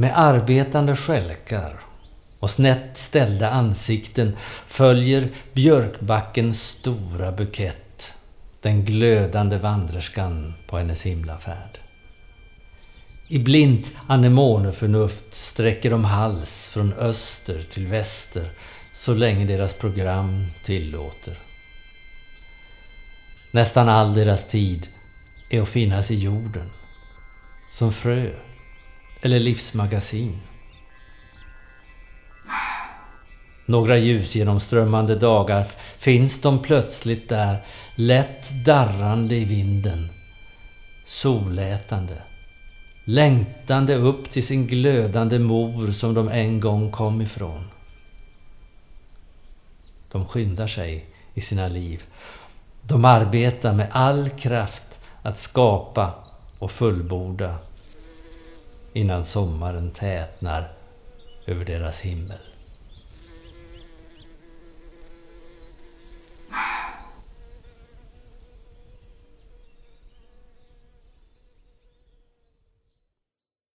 Med arbetande skälkar och snett ställda ansikten följer björkbackens stora bukett den glödande vandrerskan på hennes himlafärd. I blint anemoneförnuft sträcker de hals från öster till väster så länge deras program tillåter. Nästan all deras tid är att finnas i jorden, som frö eller livsmagasin. Några ljusgenomströmmande dagar finns de plötsligt där, lätt darrande i vinden, solätande, längtande upp till sin glödande mor som de en gång kom ifrån. De skyndar sig i sina liv. De arbetar med all kraft att skapa och fullborda innan sommaren tätnar över deras himmel.